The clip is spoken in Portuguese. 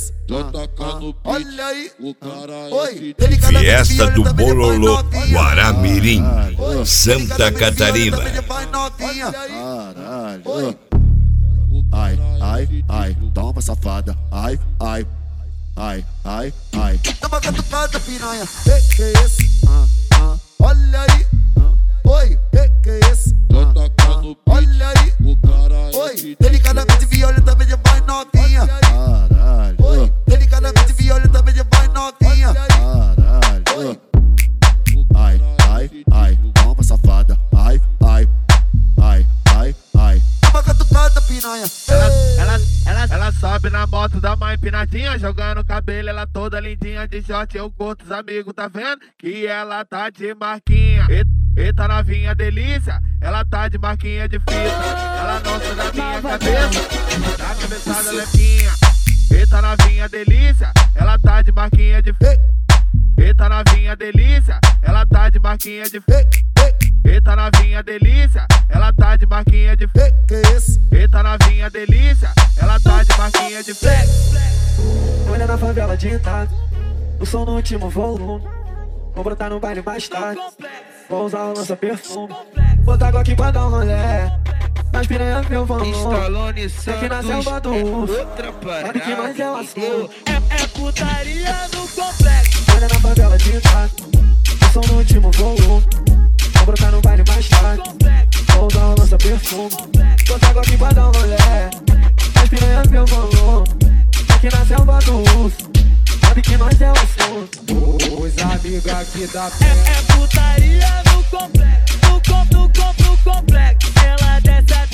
isso? Olha aí. Oi, Fiesta do Bololô, Guaramirim, Santa Catarina. Caralho. Ai, ai, ai, toma safada. Ai, ai, ai, ai, ai. Toma catucada, piranha. Que é esse? Olha aí. Oi, que é esse? Olha aí. Oi, delicadamente violenta, também vai novinha. Caralho. Oi, delicadamente violenta, também vai novinha. Caralho. Ai, ai, ai, toma safada. Ai, ai, ai, ai, ai. Toma catucada, piranha. Ela sobe na moto da mãe empinadinha, jogando cabelo, ela toda lindinha de short, eu curto os amigos, tá vendo? Que ela tá de marquinha. Eita novinha delícia, ela tá de marquinha de fita. Ela não sai da minha cabeça, da cabeçada lepinha. Eita novinha delícia, ela tá de marquinha de fita. Eita novinha delícia, ela tá de marquinha de fita. Eita novinha delícia, ela tá de marquinha de flex. Eita novinha delícia, ela tá de marquinha de flex. Olha na favela de Itaco, o som no último volume. Vou brotar no baile mais tarde, vou usar o lança-perfume. Botar água aqui pra dar um rolé, mas piranha meu volume. Stallone Aqui na selva do urso, sabe que nós é o assunto. É putaria no complexo. Olha na favela de Itaco, o som no último volume. Vou brotar no baile mais tarde, vou usar o lança-perfume. Botar água aqui pra dar um rolé, mas piranha meu volume. Aqui na selva do urso, sabe que nós é o assunto. Os amigos aqui da É putaria no complexo, no complexo. Ela desce